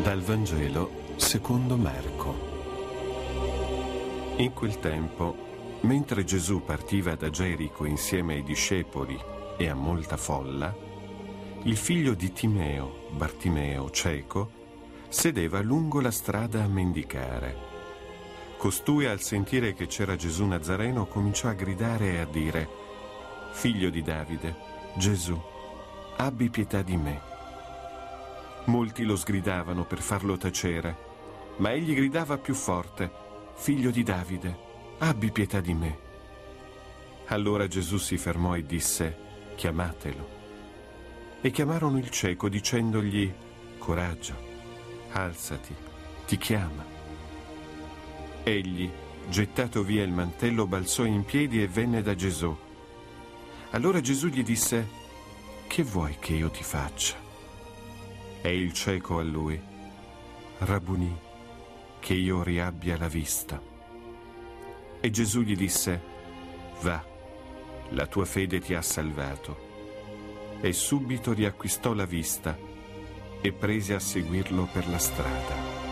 Dal Vangelo secondo Marco. In quel tempo, mentre Gesù partiva da Gerico insieme ai discepoli e a molta folla, il figlio di Timeo, Bartimeo, cieco, sedeva lungo la strada a mendicare. Costui, al sentire che c'era Gesù Nazareno, cominciò a gridare e a dire: «Figlio di Davide, Gesù, abbi pietà di me». Molti lo sgridavano per farlo tacere, ma egli gridava più forte: «Figlio di Davide, abbi pietà di me». Allora Gesù si fermò e disse: «Chiamatelo». E chiamarono il cieco dicendogli: «Coraggio, alzati, ti chiama». Egli, gettato via il mantello, balzò in piedi e venne da Gesù. Allora Gesù gli disse: «Che vuoi che io ti faccia?» E il cieco a lui: «Rabbunì, che io riabbia la vista». E Gesù gli disse: «Va, la tua fede ti ha salvato». E subito riacquistò la vista e prese a seguirlo per la strada.